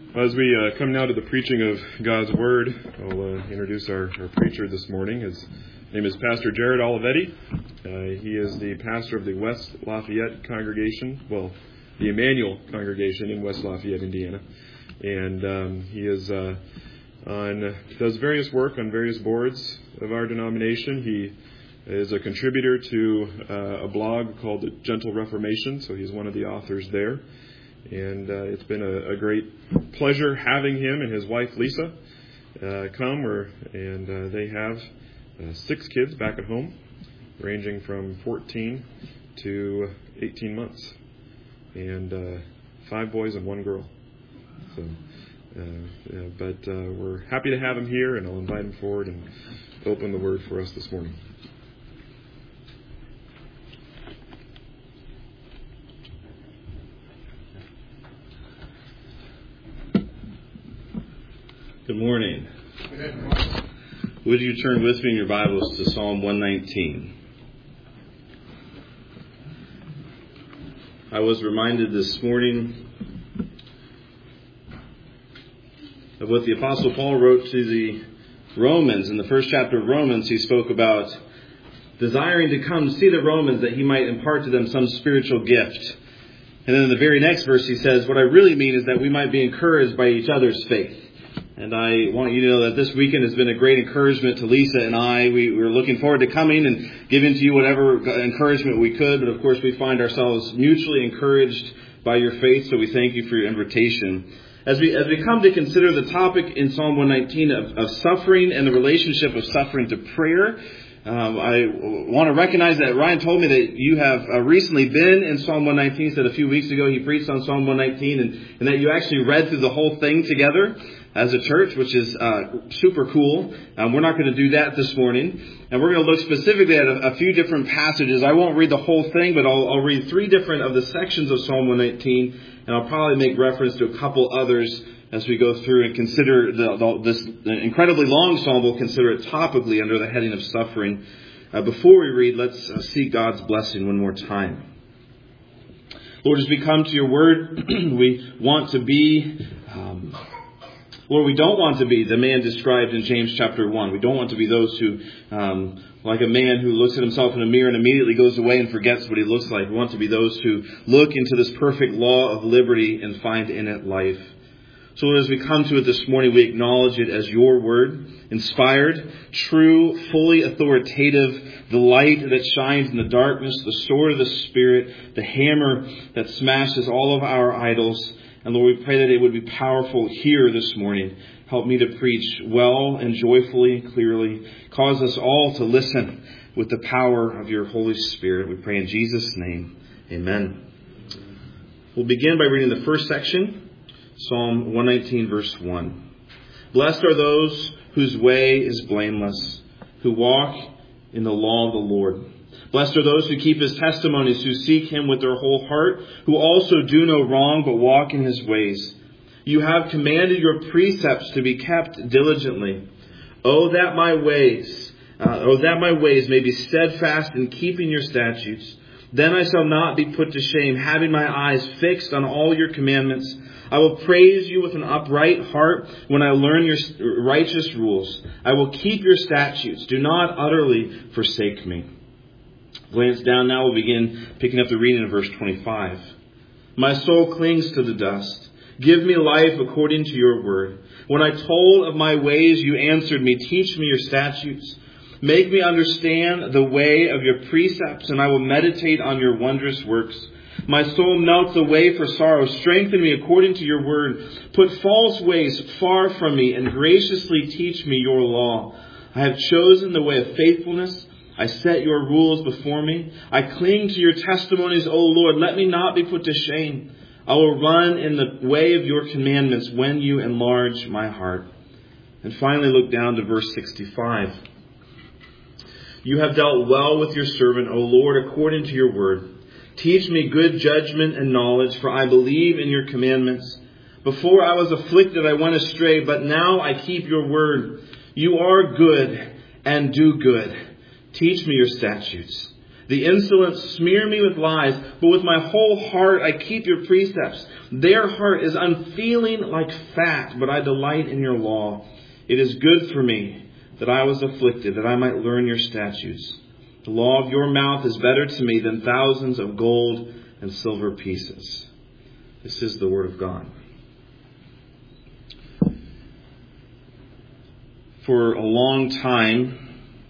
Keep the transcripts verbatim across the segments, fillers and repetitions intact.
As we uh, come now to the preaching of God's Word, I'll uh, introduce our, our preacher this morning. His name is Pastor Jared Olivetti. Uh, he is the pastor of the West Lafayette congregation, well, the Emmanuel congregation in West Lafayette, Indiana. And um, he is uh, on does various work on various boards of our denomination. He is a contributor to uh, a blog called The Gentle Reformation, so he's one of the authors there. And uh, it's been a, a great pleasure having him and his wife Lisa uh, come. Or, and uh, they have uh, six kids back at home, ranging from fourteen to eighteen months, and uh, five boys and one girl. So, uh, yeah, but uh, we're happy to have him here, and I'll invite him forward and open the Word for us this morning. Good morning. Good morning. Would you turn with me in your Bibles to Psalm one nineteen? I was reminded this morning of what the Apostle Paul wrote to the Romans. In the first chapter of Romans, he spoke about desiring to come to see the Romans that he might impart to them some spiritual gift. And then in the very next verse, he says, what I really mean is that we might be encouraged by each other's faith. And I want you to know that this weekend has been a great encouragement to Lisa and I. We were looking forward to coming and giving to you whatever encouragement we could. But of course, we find ourselves mutually encouraged by your faith. So we thank you for your invitation. As we as we come to consider the topic in Psalm one nineteen of, of suffering and the relationship of suffering to prayer, um, I want to recognize that Ryan told me that you have uh, recently been in Psalm one nineteen. He said a few weeks ago he preached on Psalm one nineteen, and, and that you actually read through the whole thing together as a church, which is uh, super cool. Um, we're not going to do that this morning. And we're going to look specifically at a, a few different passages. I won't read the whole thing, but I'll, I'll read three different of the sections of Psalm one nineteen. And I'll probably make reference to a couple others as we go through and consider the, the, this the incredibly long psalm. We'll consider it topically under the heading of suffering. Uh, before we read, let's uh, seek God's blessing one more time. Lord, as we come to your word, we want to be... Um, Lord, we don't want to be the man described in James chapter one. We don't want to be those who, um, like a man who looks at himself in a mirror and immediately goes away and forgets what he looks like. We want to be those who look into this perfect law of liberty and find in it life. So Lord, as we come to it this morning, we acknowledge it as your word, inspired, true, fully authoritative, the light that shines in the darkness, the sword of the Spirit, the hammer that smashes all of our idols. And Lord, we pray that it would be powerful here this morning. Help me to preach well and joyfully, clearly. Cause us all to listen with the power of your Holy Spirit. We pray in Jesus' name. Amen. We'll begin by reading the first section, Psalm one nineteen, verse one. Blessed are those whose way is blameless, who walk in the law of the Lord. Blessed are those who keep his testimonies, who seek him with their whole heart, who also do no wrong but walk in his ways. You have commanded your precepts to be kept diligently. Oh, that my ways, uh, oh, that my ways may be steadfast in keeping your statutes. Then I shall not be put to shame, having my eyes fixed on all your commandments. I will praise you with an upright heart when I learn your righteous rules. I will keep your statutes. Do not utterly forsake me. Glance down now, we'll begin picking up the reading in verse twenty-five. My soul clings to the dust. Give me life according to your word. When I told of my ways, you answered me. Teach me your statutes. Make me understand the way of your precepts, and I will meditate on your wondrous works. My soul melts away for sorrow. Strengthen me according to your word. Put false ways far from me, and graciously teach me your law. I have chosen the way of faithfulness. I set your rules before me. I cling to your testimonies, O Lord. Let me not be put to shame. I will run in the way of your commandments when you enlarge my heart. And finally, look down to verse sixty-five. You have dealt well with your servant, O Lord, according to your word. Teach me good judgment and knowledge, for I believe in your commandments. Before I was afflicted, I went astray, but now I keep your word. You are good and do good. Teach me your statutes. The insolent smear me with lies, but with my whole heart I keep your precepts. Their heart is unfeeling like fat, but I delight in your law. It is good for me that I was afflicted, that I might learn your statutes. The law of your mouth is better to me than thousands of gold and silver pieces. This is the word of God. For a long time,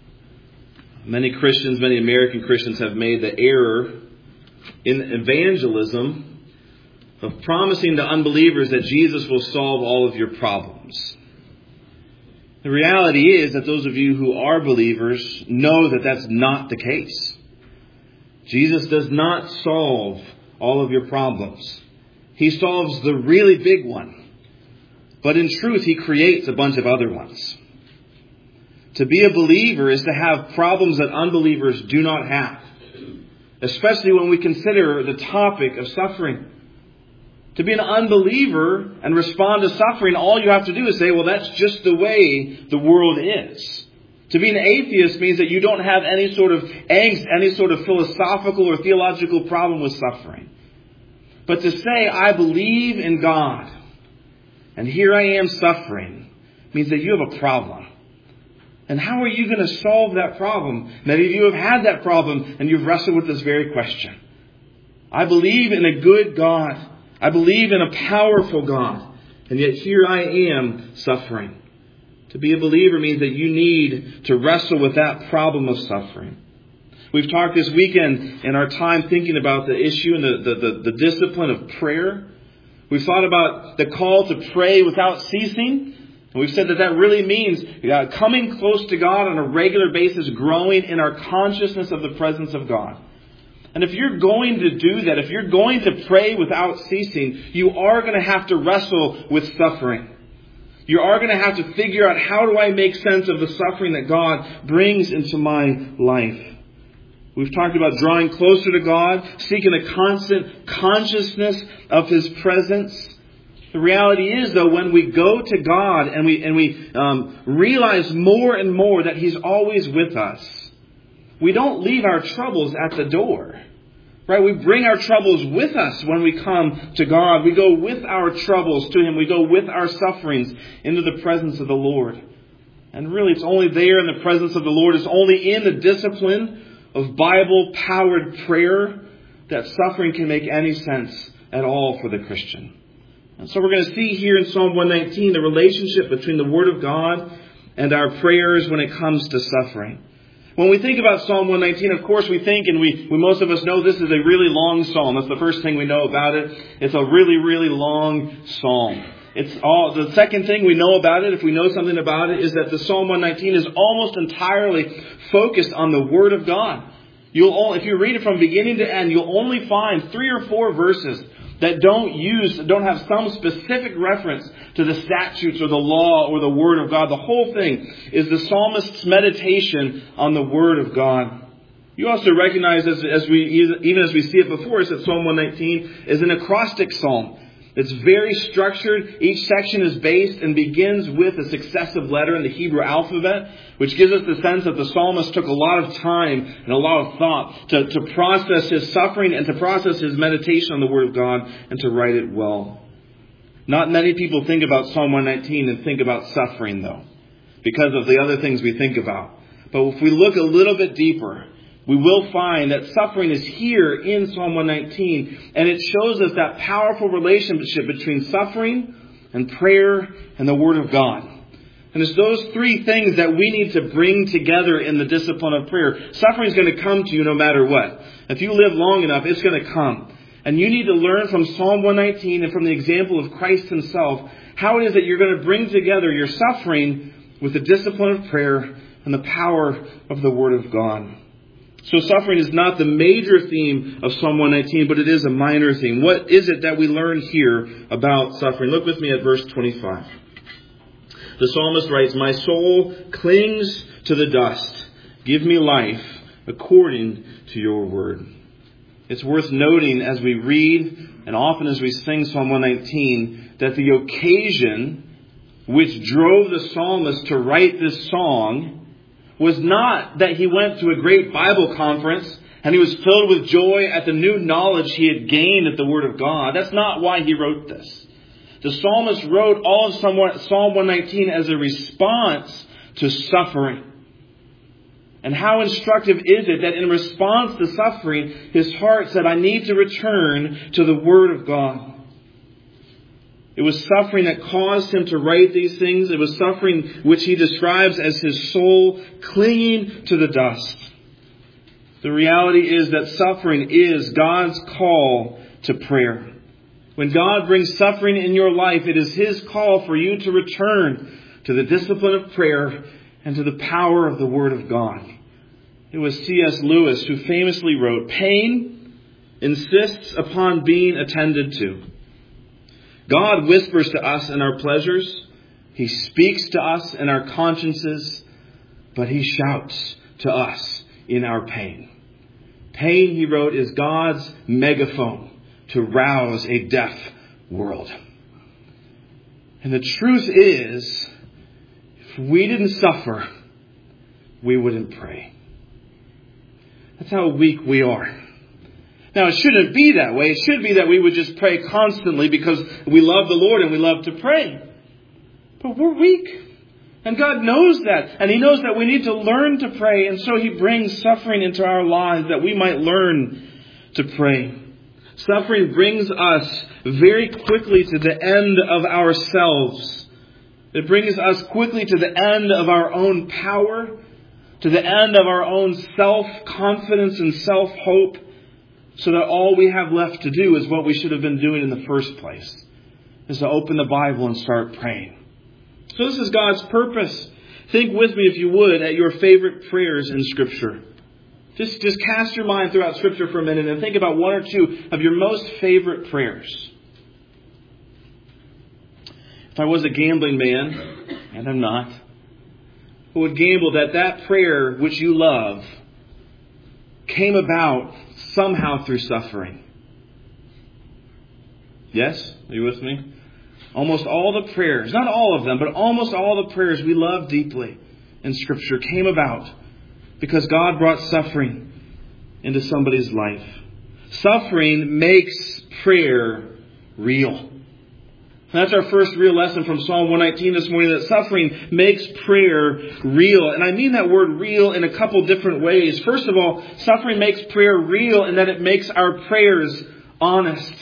many Christians, many American Christians have made the error in evangelism of promising to unbelievers that Jesus will solve all of your problems. The reality is that those of you who are believers know that that's not the case. Jesus does not solve all of your problems. He solves the really big one. But in truth, He creates a bunch of other ones. To be a believer is to have problems that unbelievers do not have. Especially when we consider the topic of suffering. To be an unbeliever and respond to suffering, all you have to do is say, well, that's just the way the world is. To be an atheist means that you don't have any sort of angst, any sort of philosophical or theological problem with suffering. But to say, I believe in God, and here I am suffering, means that you have a problem. And how are you going to solve that problem? Many of you have had that problem and you've wrestled with this very question. I believe in a good God. I believe in a powerful God. And yet here I am suffering. To be a believer means that you need to wrestle with that problem of suffering. We've talked this weekend in our time thinking about the issue and the, the, the, the discipline of prayer. We've thought about the call to pray without ceasing. And we've said that that really means uh, coming close to God on a regular basis, growing in our consciousness of the presence of God. And if you're going to do that, if you're going to pray without ceasing, you are going to have to wrestle with suffering. You are going to have to figure out, how do I make sense of the suffering that God brings into my life? We've talked about drawing closer to God, seeking a constant consciousness of His presence. The reality is, though, when we go to God and we and we um, realize more and more that He's always with us, we don't leave our troubles at the door. Right? We bring our troubles with us when we come to God. We go with our troubles to Him. We go with our sufferings into the presence of the Lord. And really, it's only there in the presence of the Lord. It's only in the discipline of Bible-powered prayer that suffering can make any sense at all for the Christian. And so we're going to see here in Psalm one nineteen the relationship between the Word of God and our prayers when it comes to suffering. When we think about Psalm one nineteen, of course we think, and we, we most of us know, this is a really long psalm. That's the first thing we know about it. It's a really, really long psalm. It's all the second thing we know about it, if we know something about it, is that the Psalm one nineteen is almost entirely focused on the Word of God. You'll all, if you read it from beginning to end, you'll only find three or four verses that don't use, don't have some specific reference to the statutes or the law or the Word of God. The whole thing is the psalmist's meditation on the Word of God. You also recognize, as, as we even as we see it before us, that Psalm one nineteen is an acrostic psalm. It's very structured. Each section is based and begins with a successive letter in the Hebrew alphabet, which gives us the sense that the psalmist took a lot of time and a lot of thought to, to process his suffering and to process his meditation on the Word of God and to write it well. Not many people think about Psalm one nineteen and think about suffering, though, because of the other things we think about. But if we look a little bit deeper, we will find that suffering is here in Psalm one nineteen, and it shows us that powerful relationship between suffering and prayer and the Word of God. And it's those three things that we need to bring together in the discipline of prayer. Suffering is going to come to you no matter what. If you live long enough, it's going to come. And you need to learn from Psalm one nineteen and from the example of Christ Himself how it is that you're going to bring together your suffering with the discipline of prayer and the power of the Word of God. So suffering is not the major theme of Psalm one nineteen, but it is a minor theme. What is it that we learn here about suffering? Look with me at verse twenty-five. The psalmist writes, "My soul clings to the dust. Give me life according to your word." It's worth noting as we read and often as we sing Psalm one nineteen that the occasion which drove the psalmist to write this song was not that he went to a great Bible conference And he was filled with joy at the new knowledge he had gained at the Word of God. That's not why he wrote this. The psalmist wrote all of Psalm one nineteen as a response to suffering. And how instructive is it that in response to suffering, his heart said, I need to return to the Word of God. It was suffering that caused him to write these things. It was suffering which he describes as his soul clinging to the dust. The reality is that suffering is God's call to prayer. When God brings suffering in your life, it is His call for you to return to the discipline of prayer and to the power of the Word of God. It was C S Lewis who famously wrote, pain insists upon being attended to. God whispers to us in our pleasures. He speaks to us in our consciences, but He shouts to us in our pain. Pain, he wrote, is God's megaphone to rouse a deaf world. And the truth is, if we didn't suffer, we wouldn't pray. That's how weak we are. Now, it shouldn't be that way. It should be that we would just pray constantly because we love the Lord and we love to pray. But we're weak. And God knows that. And He knows that we need to learn to pray. And so He brings suffering into our lives that we might learn to pray. Suffering brings us very quickly to the end of ourselves. It brings us quickly to the end of our own power, to the end of our own self-confidence and self-hope, so that all we have left to do is what we should have been doing in the first place, is to open the Bible and start praying. So this is God's purpose. Think with me, if you would, at your favorite prayers in Scripture. Just, just cast your mind throughout Scripture for a minute and think about one or two of your most favorite prayers. If I was a gambling man, and I'm not, I would gamble that that prayer which you love came about somehow through suffering. Yes? Are you with me? Almost all the prayers, not all of them, but almost all the prayers we love deeply in Scripture came about because God brought suffering into somebody's life. Suffering makes prayer real. And that's our first real lesson from Psalm one nineteen this morning, that suffering makes prayer real. And I mean that word real in a couple different ways. First of all, suffering makes prayer real in that it makes our prayers honest.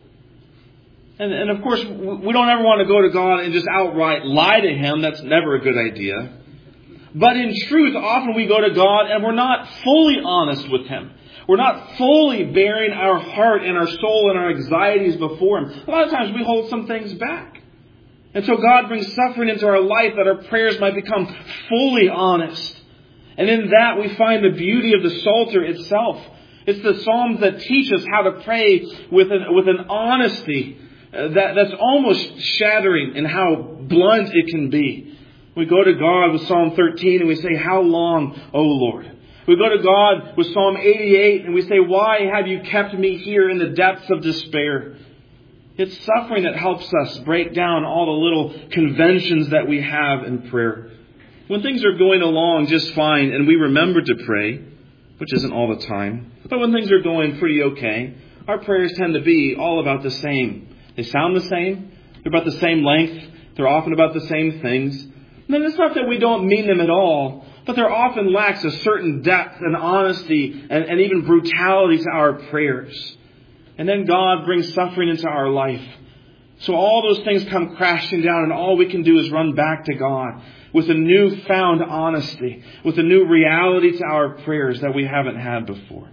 And, and of course, we don't ever want to go to God and just outright lie to Him. That's never a good idea. But in truth, often we go to God and we're not fully honest with Him. We're not fully bearing our heart and our soul and our anxieties before Him. A lot of times we hold some things back. And so God brings suffering into our life that our prayers might become fully honest. And in that we find the beauty of the Psalter itself. It's the Psalms that teach us how to pray with an, with an honesty that, that's almost shattering in how blunt it can be. We go to God with Psalm thirteen and we say, how long, O Lord? We go to God with Psalm eighty-eight and we say, why have you kept me here in the depths of despair? It's suffering that helps us break down all the little conventions that we have in prayer. When things are going along just fine and we remember to pray, which isn't all the time, but when things are going pretty okay, our prayers tend to be all about the same. They sound the same. They're about the same length. They're often about the same things. And then it's not that we don't mean them at all, but there often lacks a certain depth and honesty and, and even brutality to our prayers. And then God brings suffering into our life. So all those things come crashing down and all we can do is run back to God with a newfound honesty, with a new reality to our prayers that we haven't had before.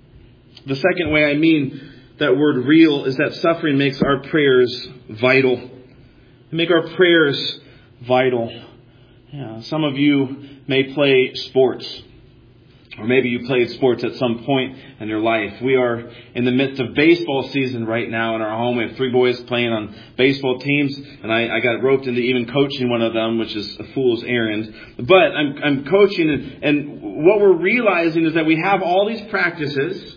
The second way I mean that word real is that suffering makes our prayers vital. They make our prayers vital. Yeah, some of you may play sports. Or maybe you played sports at some point in your life. We are in the midst of baseball season right now in our home. We have three boys playing on baseball teams. And I, I got roped into even coaching one of them, which is a fool's errand. But I'm, I'm coaching, and, and what we're realizing is that we have all these practices.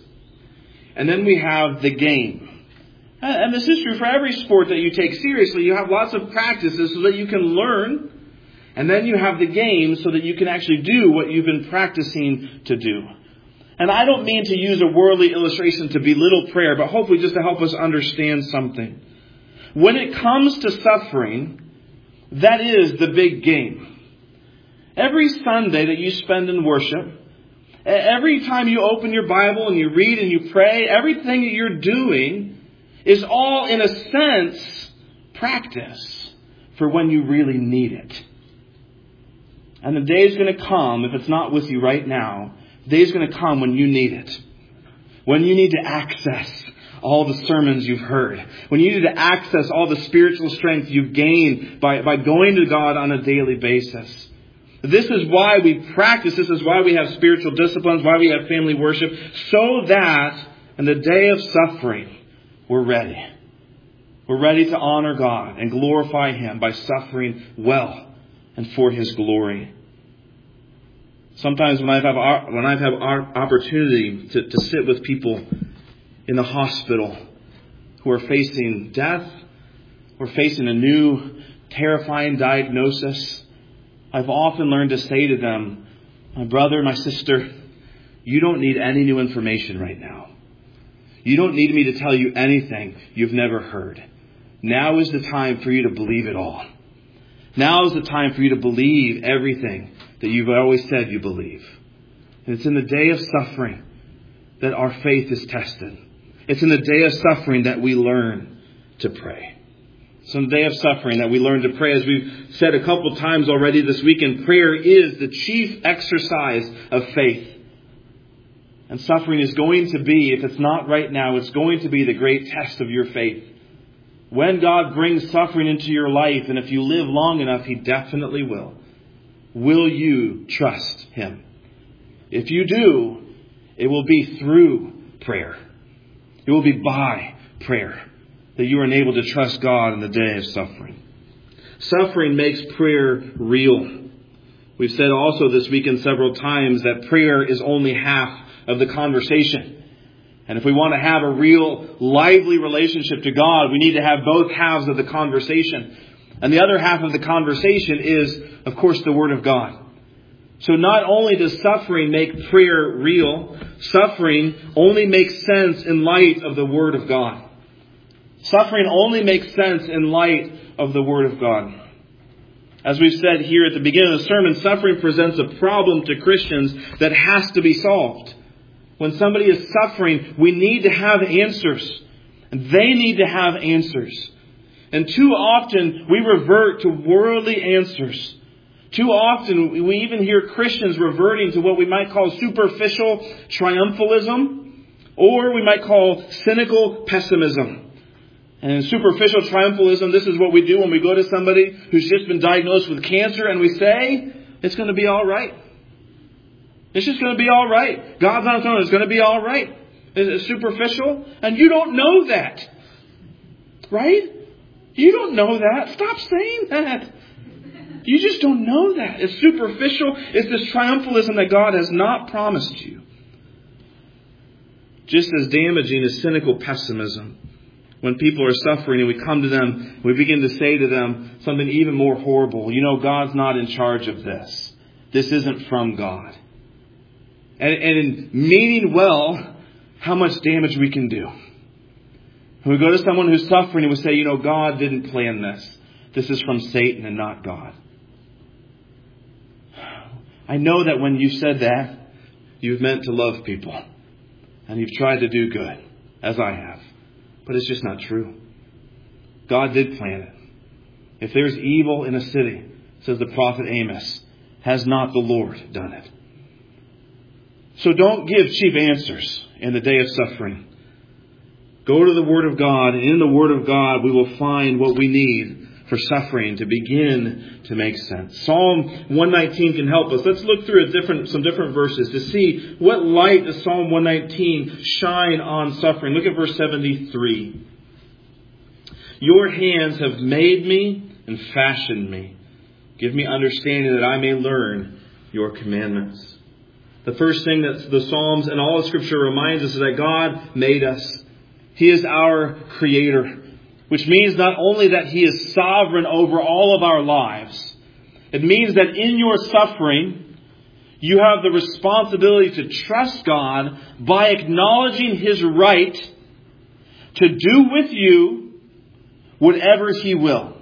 And then we have the game. And this is true for every sport that you take seriously. You have lots of practices so that you can learn. And then you have the game so that you can actually do what you've been practicing to do. And I don't mean to use a worldly illustration to belittle prayer, but hopefully just to help us understand something. When it comes to suffering, that is the big game. Every Sunday that you spend in worship, every time you open your Bible and you read and you pray, everything that you're doing is all, in a sense, practice for when you really need it. And the day is going to come, if it's not with you right now, the day is going to come when you need it. When you need to access all the sermons you've heard. When you need to access all the spiritual strength you've gained by, by going to God on a daily basis. This is why we practice. This is why we have spiritual disciplines, why we have family worship, so that in the day of suffering, we're ready. We're ready to honor God and glorify Him by suffering well and for His glory. Sometimes when I've had, when I've had opportunity to, to sit with people in the hospital who are facing death or facing a new terrifying diagnosis, I've often learned to say to them, my brother, my sister, you don't need any new information right now. You don't need me to tell you anything you've never heard. Now is the time for you to believe it all. Now is the time for you to believe everything that you've always said you believe. And it's in the day of suffering that our faith is tested. It's in the day of suffering that we learn to pray. It's in the day of suffering that we learn to pray. As we've said a couple times already this weekend, prayer is the chief exercise of faith. And suffering is going to be, if it's not right now, it's going to be the great test of your faith. When God brings suffering into your life, and if you live long enough, He definitely will. Will you trust Him? If you do, it will be through prayer. It will be by prayer that you are enabled to trust God in the day of suffering. Suffering makes prayer real. We've said also this weekend several times that prayer is only half of the conversation. And if we want to have a real lively relationship to God, we need to have both halves of the conversation. And the other half of the conversation is, of course, the Word of God. So not only does suffering make prayer real, suffering only makes sense in light of the Word of God. Suffering only makes sense in light of the Word of God. As we've said here at the beginning of the sermon, suffering presents a problem to Christians that has to be solved. When somebody is suffering, we need to have answers. And they need to have answers. And too often, we revert to worldly answers. Too often, we even hear Christians reverting to what we might call superficial triumphalism, or we might call cynical pessimism. And in superficial triumphalism, this is what we do when we go to somebody who's just been diagnosed with cancer and we say, it's going to be all right. It's just going to be all right. God's on His own. It's going to be all right. It's superficial. And you don't know that. Right? You don't know that. Stop saying that. You just don't know that. It's superficial. It's this triumphalism that God has not promised you. Just as damaging as cynical pessimism. When people are suffering and we come to them, we begin to say to them something even more horrible. You know, God's not in charge of this. This isn't from God. And, and in meaning well, how much damage we can do. When we go to someone who's suffering and we say, you know, God didn't plan this. This is from Satan and not God. I know that when you said that, you've meant to love people. And you've tried to do good, as I have. But it's just not true. God did plan it. If there's evil in a city, says the prophet Amos, has not the Lord done it? So don't give cheap answers in the day of suffering. Go to the Word of God, and in the Word of God we will find what we need for suffering to begin to make sense. Psalm one nineteen can help us. Let's look through a different, some different verses to see what light does Psalm one nineteen shine on suffering. Look at verse seventy-three. Your hands have made me and fashioned me. Give me understanding that I may learn your commandments. The first thing that the Psalms and all of Scripture reminds us is that God made us. He is our Creator. Which means not only that He is sovereign over all of our lives. It means that in your suffering, You have the responsibility to trust God by acknowledging His right to do with you whatever He will.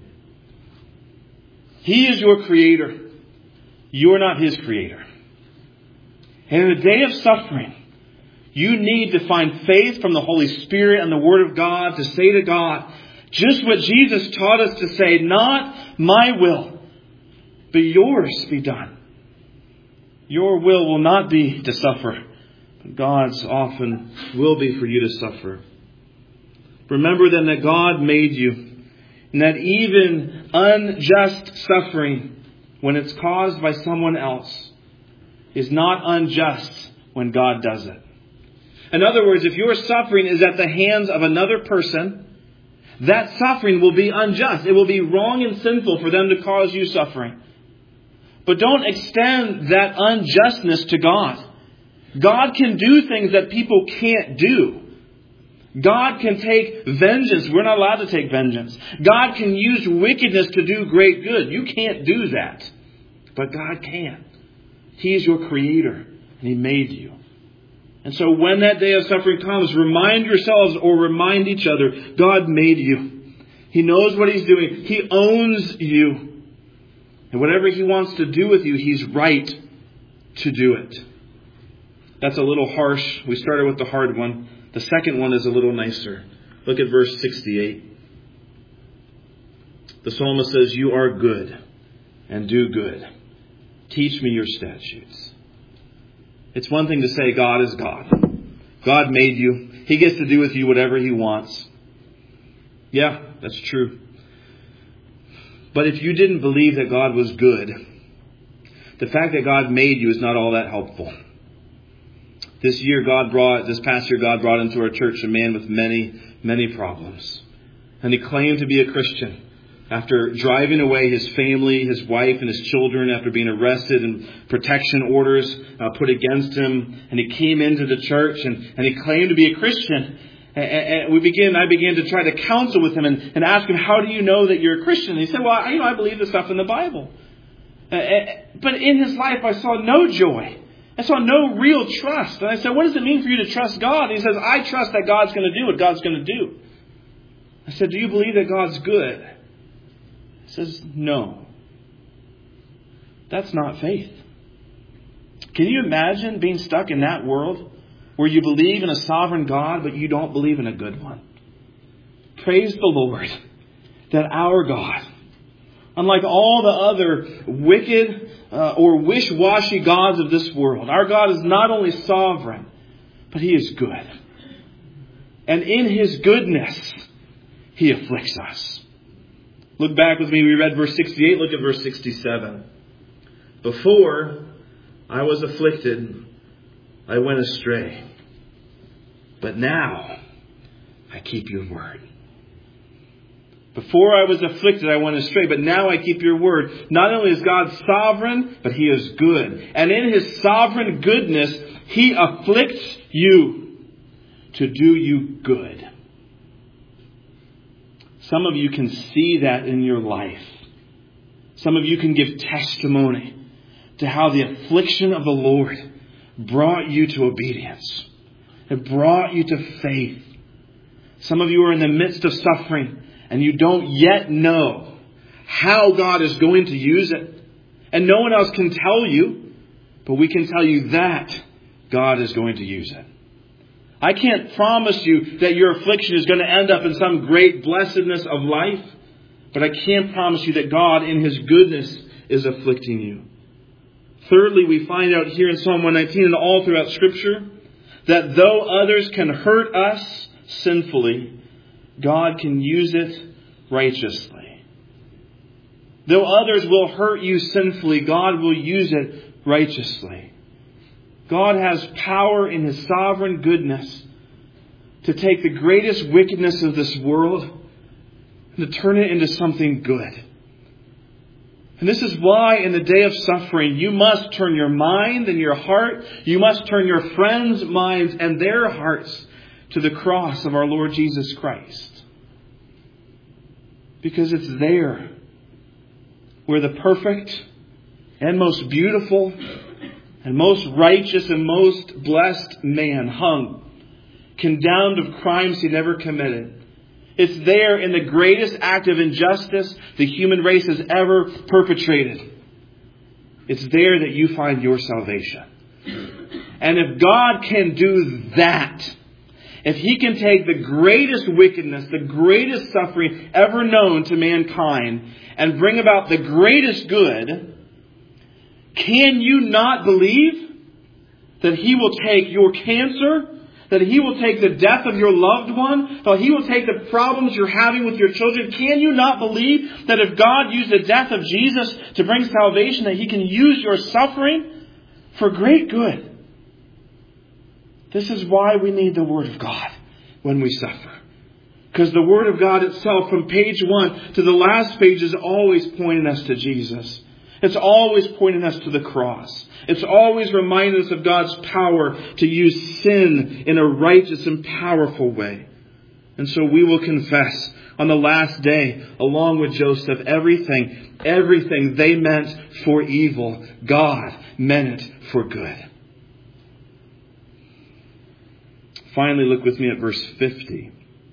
He is your Creator. You are not His Creator. And in a day of suffering, you need to find faith from the Holy Spirit and the Word of God to say to God just what Jesus taught us to say, not my will, but yours be done. Your will will not be to suffer, but God's often will be for you to suffer. Remember then that God made you, and that even unjust suffering, when it's caused by someone else, is not unjust when God does it. In other words, if your suffering is at the hands of another person, that suffering will be unjust. It will be wrong and sinful for them to cause you suffering. But don't extend that unjustness to God. God can do things that people can't do. God can take vengeance. We're not allowed to take vengeance. God can use wickedness to do great good. You can't do that. But God can. He is your Creator, and He made you. And so when that day of suffering comes, remind yourselves or remind each other, God made you. He knows what He's doing. He owns you. And whatever He wants to do with you, He's right to do it. That's a little harsh. We started with the hard one. The second one is a little nicer. Look at verse sixty-eight. The psalmist says, you are good and do good. Teach me your statutes. It's one thing to say God is God. God made you. He gets to do with you whatever He wants. Yeah, that's true. But if you didn't believe that God was good, the fact that God made you is not all that helpful. This year, God brought, this past year, God brought into our church a man with many, many problems. And he claimed to be a Christian. After driving away his family, his wife, and his children, after being arrested and protection orders uh, put against him, and he came into the church and, and he claimed to be a Christian. And, and we began, I began to try to counsel with him and, and ask him, how do you know that you're a Christian? And he said, well, I, you know, I believe the stuff in the Bible. Uh, but in his life, I saw no joy. I saw no real trust. And I said, what does it mean for you to trust God? And he says, I trust that God's going to do what God's going to do. I said, do you believe that God's good? He says, no. That's not faith. Can you imagine being stuck in that world where you believe in a sovereign God, but you don't believe in a good one? Praise the Lord that our God, unlike all the other wicked uh, or wish-washy gods of this world, our God is not only sovereign, but He is good. And in His goodness, He afflicts us. Look back with me. We read verse sixty-eight. Look at verse sixty-seven. Before I was afflicted, I went astray. But now I keep your word. Before I was afflicted, I went astray. But now I keep your word. Not only is God sovereign, but He is good. And in His sovereign goodness, He afflicts you to do you good. Some of you can see that in your life. Some of you can give testimony to how the affliction of the Lord brought you to obedience. It brought you to faith. Some of you are in the midst of suffering and you don't yet know how God is going to use it. And no one else can tell you, but we can tell you that God is going to use it. I can't promise you that your affliction is going to end up in some great blessedness of life, but I can promise you that God in His goodness is afflicting you. Thirdly, we find out here in Psalm one nineteen and all throughout Scripture that though others can hurt us sinfully, God can use it righteously. Though others will hurt you sinfully, God will use it righteously. God has power in His sovereign goodness to take the greatest wickedness of this world and to turn it into something good. And this is why in the day of suffering, you must turn your mind and your heart, you must turn your friends' minds and their hearts to the cross of our Lord Jesus Christ. Because it's there where the perfect and most beautiful and most righteous and most blessed man hung, condemned of crimes he never committed. It's there in the greatest act of injustice the human race has ever perpetrated. It's there that you find your salvation. And if God can do that, if He can take the greatest wickedness, the greatest suffering ever known to mankind, and bring about the greatest good, can you not believe that He will take your cancer, that He will take the death of your loved one, that He will take the problems you're having with your children? Can you not believe that if God used the death of Jesus to bring salvation, that He can use your suffering for great good? This is why we need the Word of God when we suffer. Because the Word of God itself, from page one to the last page, is always pointing us to Jesus. It's always pointing us to the cross. It's always reminding us of God's power to use sin in a righteous and powerful way. And so we will confess on the last day, along with Joseph, everything, everything they meant for evil, God meant it for good. Finally, look with me at verse fifty.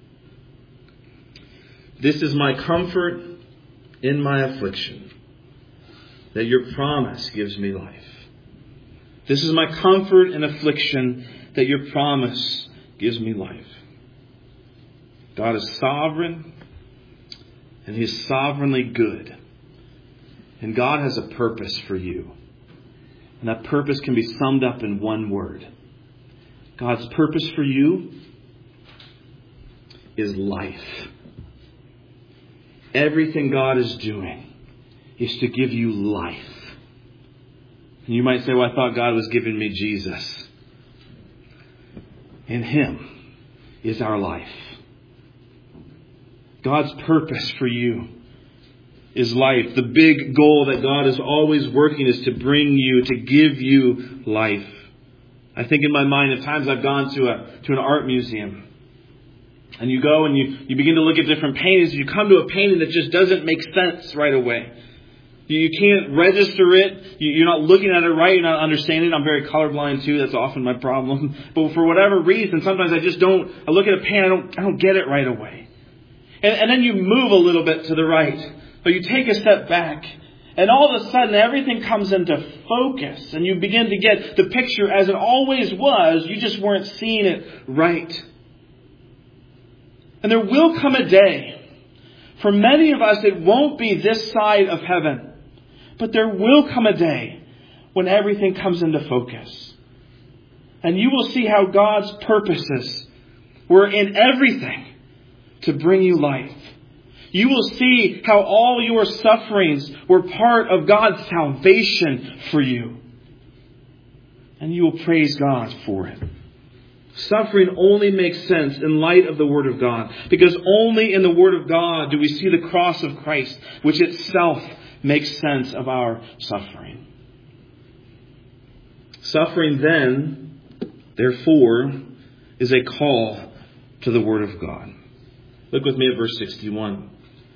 This is my comfort in my affliction, that your promise gives me life. This is my comfort in affliction, that your promise gives me life. God is sovereign, and He is sovereignly good. And God has a purpose for you. And that purpose can be summed up in one word. God's purpose for you is life. Everything God is doing is to give you life. And you might say, well, I thought God was giving me Jesus. In Him is our life. God's purpose for you is life. The big goal that God is always working is to bring you, to give you life. I think in my mind of times I've gone to a to an art museum. And you go and you, you begin to look at different paintings. You come to a painting that just doesn't make sense right away. You, you can't register it. You, you're not looking at it right. You're not understanding it. I'm very colorblind too. That's often my problem. But for whatever reason, sometimes I just don't, I look at a painting, I don't, I don't get it right away. And, and then you move a little bit to the right. Or you take a step back. And all of a sudden, everything comes into focus. And you begin to get the picture as it always was. You just weren't seeing it right. And there will come a day. For many of us, it won't be this side of heaven. But there will come a day when everything comes into focus. And you will see how God's purposes were in everything to bring you life. You will see how all your sufferings were part of God's salvation for you. And you will praise God for it. Suffering only makes sense in light of the Word of God. Because only in the Word of God do we see the cross of Christ, which itself makes sense of our suffering. Suffering then, therefore, is a call to the Word of God. Look with me at verse sixty-one.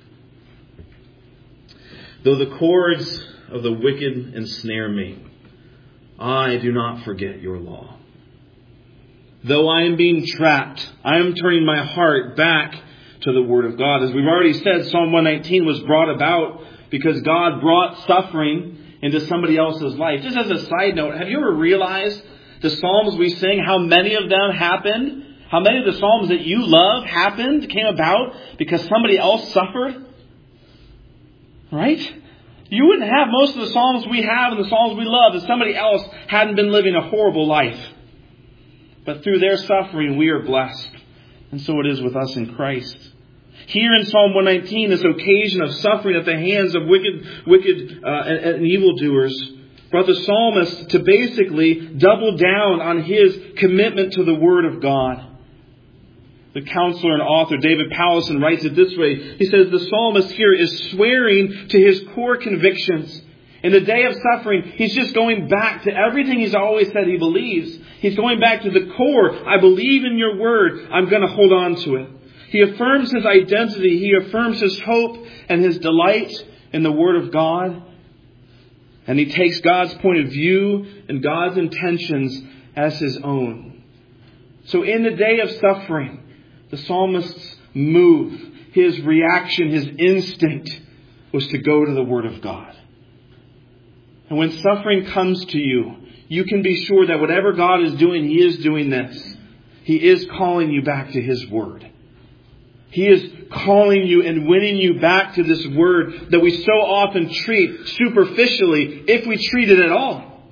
Though the cords of the wicked ensnare me, I do not forget your law. Though I am being trapped, I am turning my heart back to the Word of God. As we've already said, Psalm one nineteen was brought about because God brought suffering into somebody else's life. Just as a side note, have you ever realized the Psalms we sing, how many of them happened? How many of the Psalms that you love happened, came about because somebody else suffered? Right? You wouldn't have most of the Psalms we have and the Psalms we love if somebody else hadn't been living a horrible life. But through their suffering, we are blessed. And so it is with us in Christ. Here in Psalm one nineteen, this occasion of suffering at the hands of wicked, wicked uh, and, and evildoers brought the psalmist to basically double down on his commitment to the Word of God. The counselor and author David Powlison writes it this way. He says the psalmist here is swearing to his core convictions. In the day of suffering, he's just going back to everything he's always said he believes. He's going back to the core. I believe in your word. I'm going to hold on to it. He affirms his identity. He affirms his hope and his delight in the Word of God. And he takes God's point of view and God's intentions as his own. So in the day of suffering, the psalmist's move, his reaction, his instinct was to go to the Word of God. And when suffering comes to you, you can be sure that whatever God is doing, He is doing this. He is calling you back to His Word. He is calling you and winning you back to this Word that we so often treat superficially, if we treat it at all.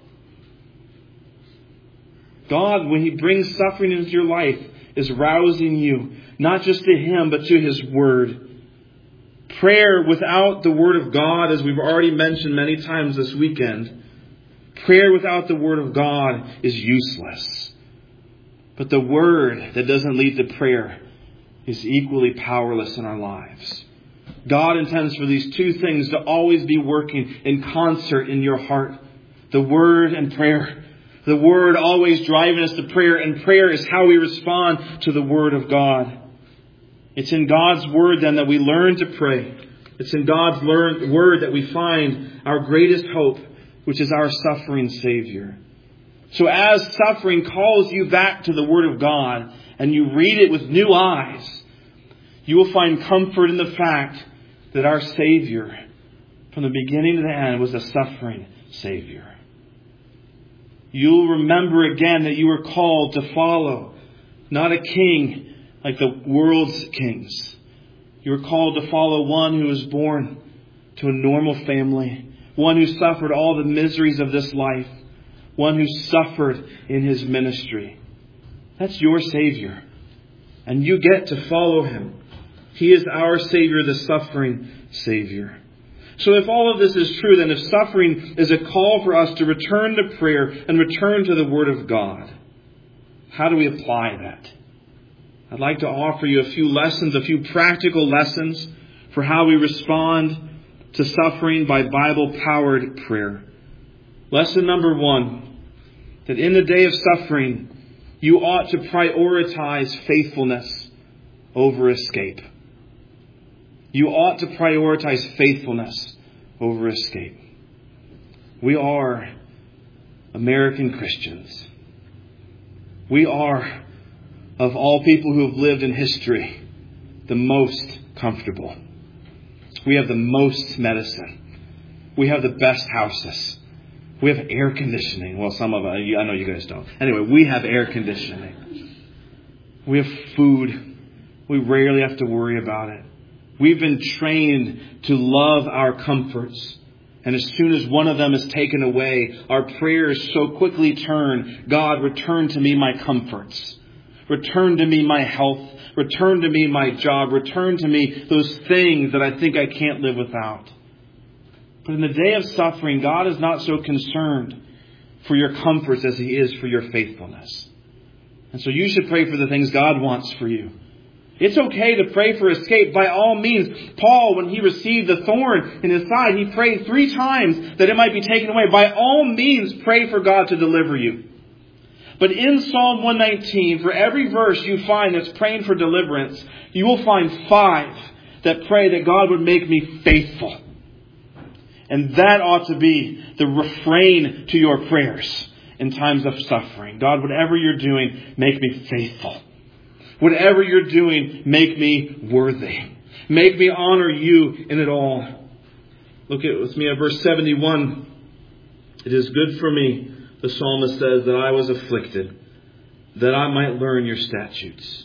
God, when He brings suffering into your life, is rousing you, not just to Him, but to His Word. Prayer without the Word of God, as we've already mentioned many times this weekend, prayer without the Word of God is useless. But the Word that doesn't lead to prayer is equally powerless in our lives. God intends for these two things to always be working in concert in your heart. The Word and prayer. The Word always driving us to prayer, and prayer is how we respond to the Word of God. It's in God's Word then that we learn to pray. It's in God's learn, Word that we find our greatest hope, which is our suffering Savior. So as suffering calls you back to the Word of God, and you read it with new eyes, you will find comfort in the fact that our Savior, from the beginning to the end, was a suffering Savior. You'll remember again that you were called to follow, not a king like the world's kings. You were called to follow one who was born to a normal family, one who suffered all the miseries of this life, one who suffered in His ministry. That's your Savior. And you get to follow Him. He is our Savior, the suffering Savior. So if all of this is true, then if suffering is a call for us to return to prayer and return to the Word of God, how do we apply that? I'd like to offer you a few lessons, a few practical lessons for how we respond to suffering by Bible-powered prayer. Lesson number one, that in the day of suffering, you ought to prioritize faithfulness over escape. You ought to prioritize faithfulness over escape. We are American Christians. We are, of all people who have lived in history, the most comfortable. We have the most medicine. We have the best houses. We have air conditioning. Well, some of us, I know you guys don't. Anyway, we have air conditioning. We have food. We rarely have to worry about it. We've been trained to love our comforts. And as soon as one of them is taken away, our prayers so quickly turn, God, return to me my comforts. Return to me my health. Return to me my job. Return to me those things that I think I can't live without. But in the day of suffering, God is not so concerned for your comforts as He is for your faithfulness. And so you should pray for the things God wants for you. It's okay to pray for escape by all means. Paul, when he received the thorn in his side, he prayed three times that it might be taken away. By all means, pray for God to deliver you. But in Psalm one nineteen, for every verse you find that's praying for deliverance, you will find five that pray that God would make me faithful. And that ought to be the refrain to your prayers in times of suffering. God, whatever you're doing, make me faithful. Whatever you're doing, make me worthy. Make me honor you in it all. Look at with me at verse seventy-one. It is good for me, the psalmist says, that I was afflicted, that I might learn your statutes.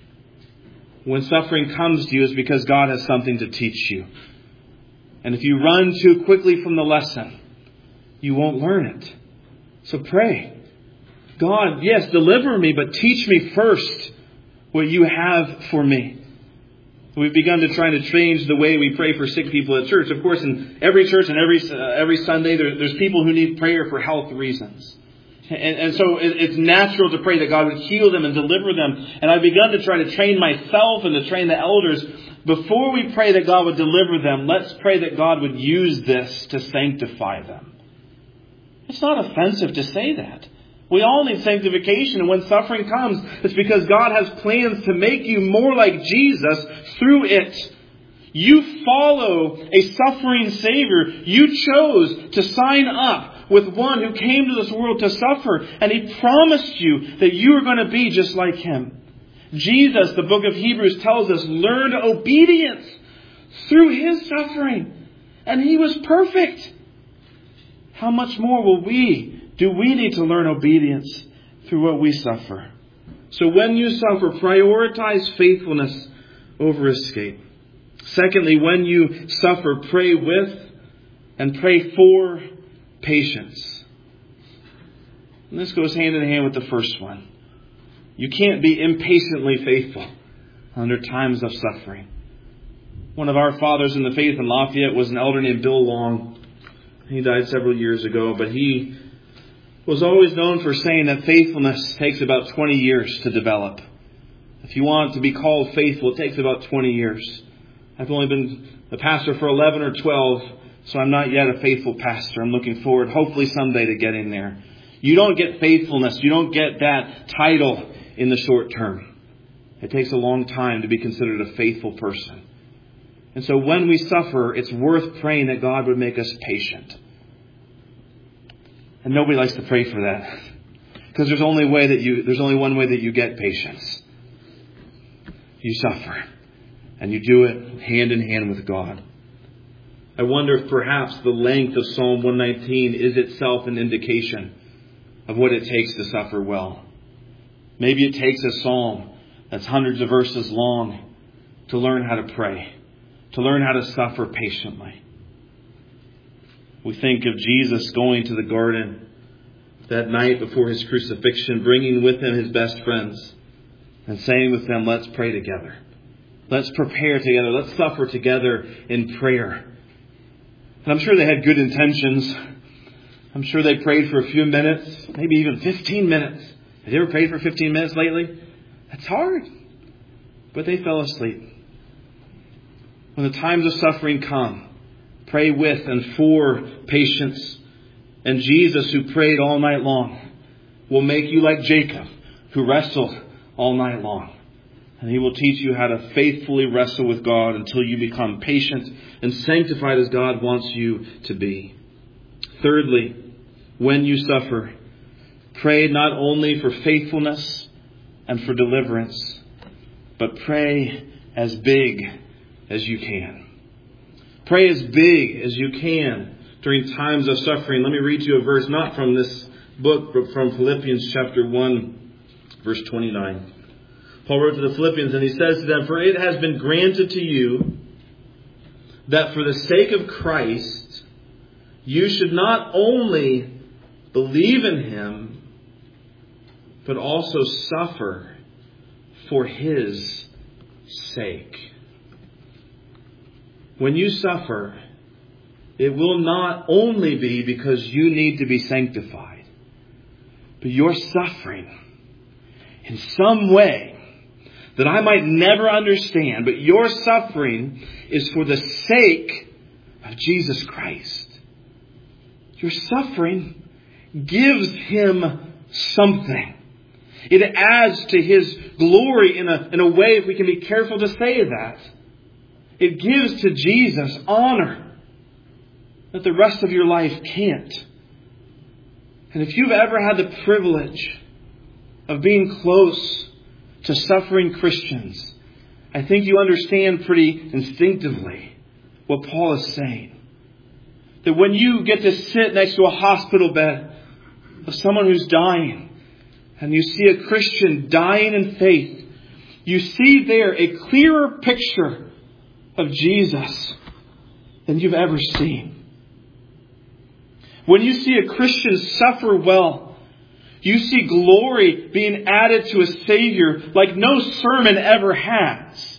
When suffering comes to you, it's because God has something to teach you. And if you run too quickly from the lesson, you won't learn it. So pray. God, yes, deliver me, but teach me first what you have for me. We've begun to try to change the way we pray for sick people at church. Of course, in every church and every uh, every Sunday, there, there's people who need prayer for health reasons. And, and so it, it's natural to pray that God would heal them and deliver them. And I've begun to try to train myself and to train the elders. Before we pray that God would deliver them, let's pray that God would use this to sanctify them. It's not offensive to say that. We all need sanctification, and when suffering comes, it's because God has plans to make you more like Jesus through it. You follow a suffering Savior. You chose to sign up with one who came to this world to suffer. And He promised you that you are going to be just like Him. Jesus, the book of Hebrews tells us, learned obedience through His suffering. And He was perfect. How much more will we, do we need to learn obedience through what we suffer? So when you suffer, prioritize faithfulness over escape. Secondly, when you suffer, pray with and pray for patience. And this goes hand in hand with the first one. You can't be impatiently faithful under times of suffering. One of our fathers in the faith in Lafayette was an elder named Bill Long. He died several years ago, but he was always known for saying that faithfulness takes about twenty years to develop. If you want to be called faithful, it takes about twenty years. I've only been the pastor for eleven or twelve, so I'm not yet a faithful pastor. I'm looking forward, hopefully someday, to getting there. You don't get faithfulness. You don't get that title in the short term. It takes a long time to be considered a faithful person. And so when we suffer, it's worth praying that God would make us patient. And nobody likes to pray for that, because there's only way that you there's only one way that you get patience. You suffer. And you do it hand in hand with God. I wonder if perhaps the length of Psalm one nineteen is itself an indication of what it takes to suffer well. Maybe it takes a psalm that's hundreds of verses long to learn how to pray, to learn how to suffer patiently. We think of Jesus going to the garden that night before His crucifixion, bringing with Him His best friends and saying with them, let's pray together. Let's prepare together. Let's suffer together in prayer. And I'm sure they had good intentions. I'm sure they prayed for a few minutes, maybe even fifteen minutes. Have you ever prayed for fifteen minutes lately? That's hard. But they fell asleep. When the times of suffering come, pray with and for patience. And Jesus, who prayed all night long, will make you like Jacob, who wrestled all night long. And He will teach you how to faithfully wrestle with God until you become patient and sanctified as God wants you to be. Thirdly, when you suffer, pray not only for faithfulness and for deliverance, but pray as big as you can. Pray as big as you can during times of suffering. Let me read you a verse, not from this book, but from Philippians chapter one, verse twenty-nine. Paul wrote to the Philippians, and he says to them, for it has been granted to you that for the sake of Christ, you should not only believe in Him, but also suffer for His sake. When you suffer, it will not only be because you need to be sanctified, but you're suffering in some way that I might never understand, but your suffering is for the sake of Jesus Christ. Your suffering gives Him something. It adds to His glory in a, in a way, if we can be careful to say that. It gives to Jesus honor that the rest of your life can't. And if you've ever had the privilege of being close to suffering Christians, I think you understand pretty instinctively what Paul is saying. That when you get to sit next to a hospital bed of someone who's dying, and you see a Christian dying in faith, you see there a clearer picture of Jesus than you've ever seen. When you see a Christian suffer well, you see glory being added to a Savior like no sermon ever has.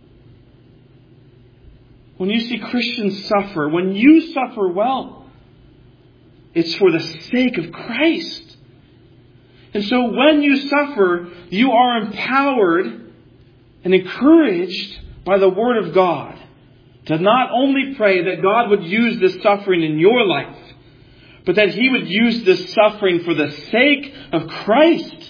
When you see Christians suffer, when you suffer well, it's for the sake of Christ. And so when you suffer, you are empowered and encouraged by the Word of God to not only pray that God would use this suffering in your life, but that He would use this suffering for the sake of Christ.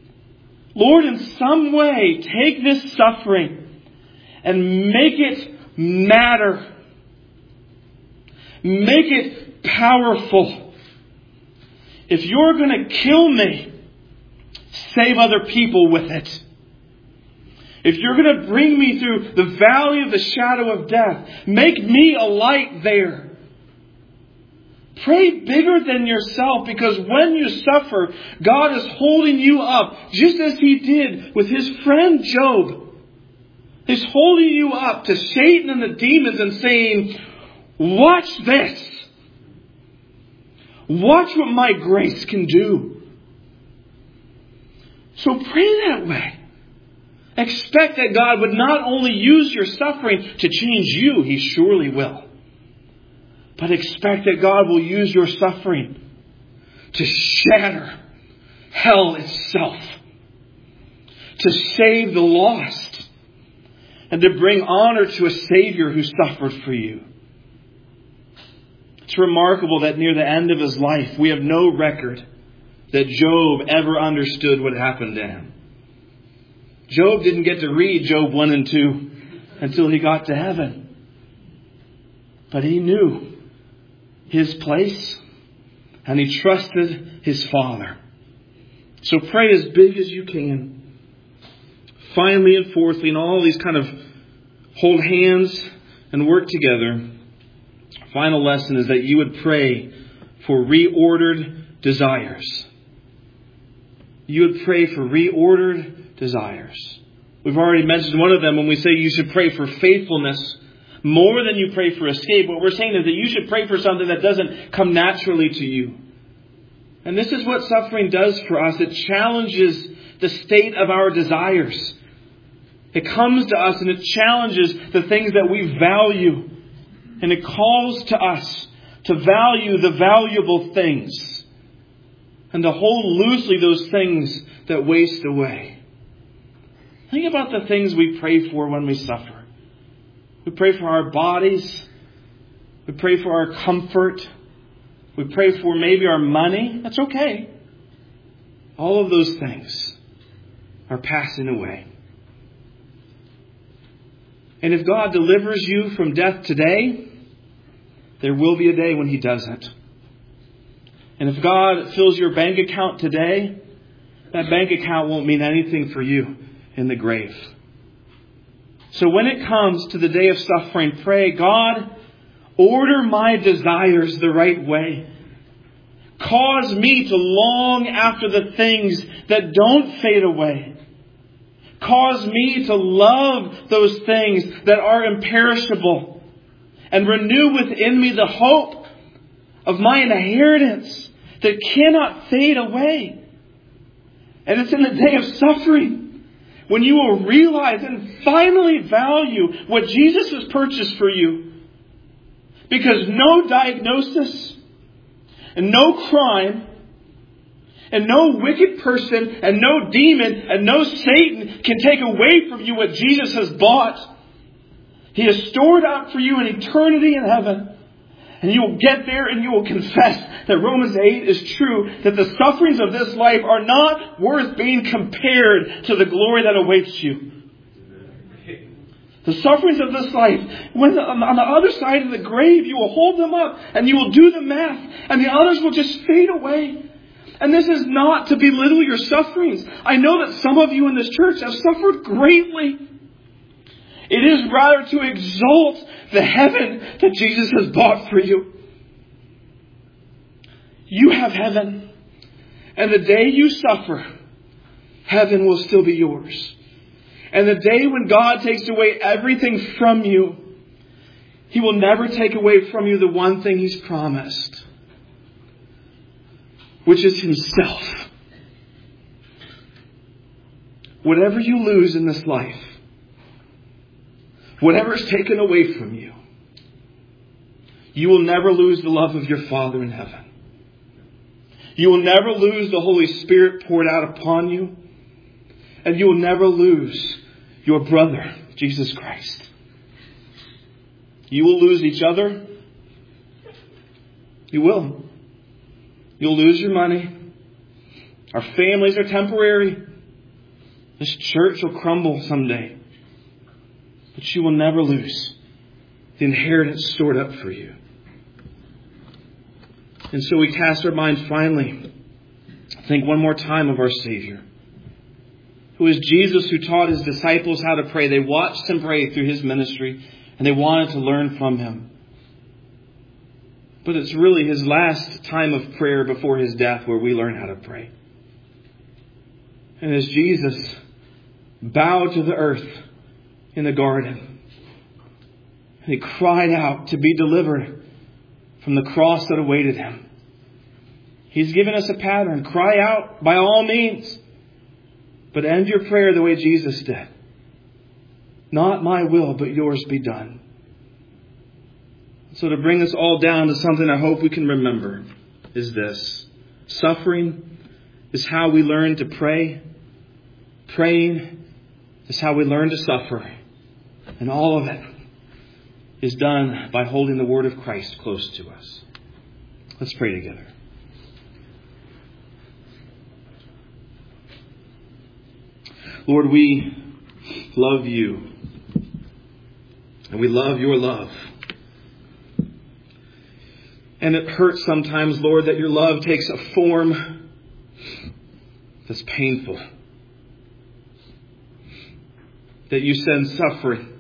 Lord, in some way, take this suffering and make it matter. Make it powerful. If you're going to kill me, save other people with it. If you're going to bring me through the valley of the shadow of death, make me a light there. Pray bigger than yourself, because when you suffer, God is holding you up, just as He did with His friend Job. He's holding you up to Satan and the demons and saying, watch this. Watch what my grace can do. So pray that way. Expect that God would not only use your suffering to change you, He surely will. But expect that God will use your suffering to shatter hell itself, to save the lost, and to bring honor to a Savior who suffered for you. It's remarkable that near the end of his life, we have no record that Job ever understood what happened to him. Job didn't get to read Job one and two until he got to heaven. But he knew his place, and he trusted his Father. So pray as big as you can. Finally and fourthly, and all these kind of hold hands and work together, final lesson is that you would pray for reordered desires. You would pray for reordered desires. We've already mentioned one of them when we say you should pray for faithfulness more than you pray for escape. What we're saying is that you should pray for something that doesn't come naturally to you. And this is what suffering does for us. It challenges the state of our desires. It comes to us and it challenges the things that we value. And it calls to us to value the valuable things and to hold loosely those things that waste away. Think about the things we pray for when we suffer. We pray for our bodies. We pray for our comfort. We pray for maybe our money. That's okay. All of those things are passing away. And if God delivers you from death today, there will be a day when He doesn't. And if God fills your bank account today, that bank account won't mean anything for you in the grave. So when it comes to the day of suffering, pray, God, order my desires the right way. Cause me to long after the things that don't fade away. Cause me to love those things that are imperishable. And renew within me the hope of my inheritance that cannot fade away. And it's in the day of suffering when you will realize and finally value what Jesus has purchased for you. Because no diagnosis and no crime and no wicked person and no demon and no Satan can take away from you what Jesus has bought. He has stored up for you an eternity in heaven. And you will get there and you will confess that Romans eight is true, that the sufferings of this life are not worth being compared to the glory that awaits you. The sufferings of this life, when on the other side of the grave, you will hold them up and you will do the math and the others will just fade away. And this is not to belittle your sufferings. I know that some of you in this church have suffered greatly. It is rather to exalt the heaven that Jesus has bought for you. You have heaven. And the day you suffer, heaven will still be yours. And the day when God takes away everything from you, He will never take away from you the one thing He's promised, which is Himself. Whatever you lose in this life, whatever is taken away from you, you will never lose the love of your Father in heaven. You will never lose the Holy Spirit poured out upon you. And you will never lose your brother, Jesus Christ. You will lose each other. You will. You'll lose your money. Our families are temporary. This church will crumble someday. But you will never lose the inheritance stored up for you. And so we cast our minds finally, think one more time of our Savior, who is Jesus, who taught his disciples how to pray. They watched him pray through his ministry, and they wanted to learn from him. But it's really his last time of prayer before his death where we learn how to pray. And as Jesus bowed to the earth in the garden, and he cried out to be delivered from the cross that awaited him, he's given us a pattern. Cry out by all means, but end your prayer the way Jesus did. Not my will, but yours be done. So to bring us all down to something I hope we can remember is this. Suffering is how we learn to pray. Praying is how we learn to suffer. And all of it is done by holding the word of Christ close to us. Let's pray together. Lord, we love you. And we love your love. And it hurts sometimes, Lord, that your love takes a form that's painful. That you send suffering.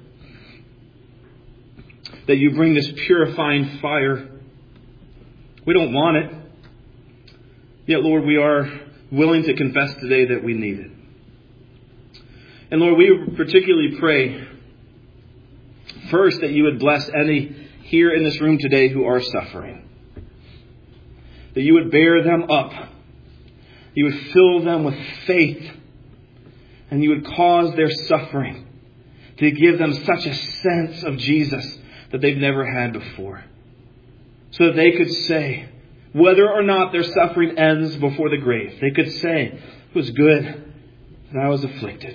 That you bring this purifying fire. We don't want it. Yet, Lord, we are willing to confess today that we need it. And Lord, we particularly pray first that you would bless any here in this room today who are suffering. That you would bear them up. You would fill them with faith. And you would cause their suffering to give them such a sense of Jesus that they've never had before. So that they could say, whether or not their suffering ends before the grave, they could say, it was good that I was afflicted.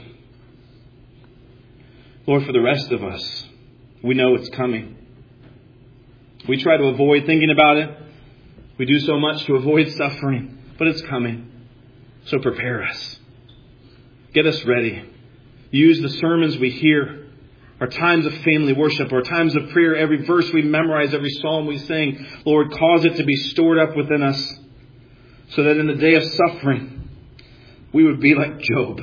Lord, for the rest of us, we know it's coming. We try to avoid thinking about it. We do so much to avoid suffering, but it's coming. So prepare us. Get us ready. Use the sermons we hear, our times of family worship, our times of prayer, every verse we memorize, every psalm we sing. Lord, cause it to be stored up within us so that in the day of suffering, we would be like Job.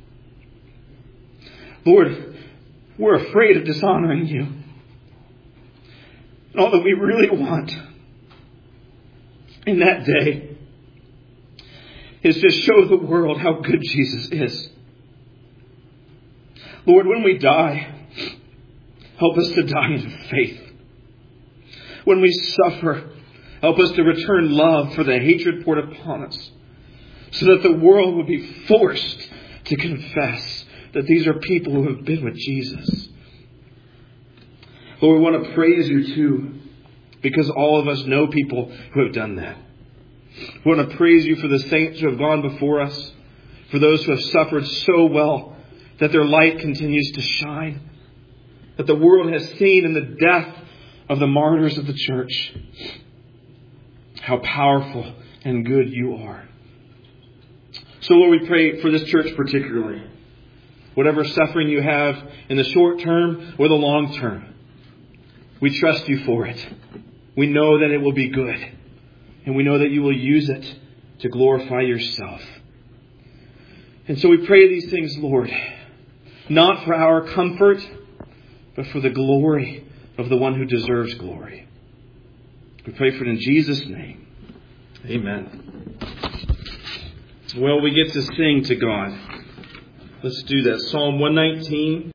Lord, we're afraid of dishonoring you. And all that we really want in that day is to show the world how good Jesus is. Lord, when we die, help us to die in faith. When we suffer, help us to return love for the hatred poured upon us, so that the world would be forced to confess that these are people who have been with Jesus. Lord, we want to praise you too, because all of us know people who have done that. We want to praise you for the saints who have gone before us, for those who have suffered so well that their light continues to shine, that the world has seen in the death of the martyrs of the church how powerful and good you are. So Lord, we pray for this church particularly. Whatever suffering you have in the short term or the long term, we trust you for it. We know that it will be good. And we know that you will use it to glorify yourself. And so we pray these things, Lord, not for our comfort, but for the glory of the one who deserves glory. We pray for it in Jesus' name. Amen. Well, we get to sing to God. Let's do that. Psalm one nineteen.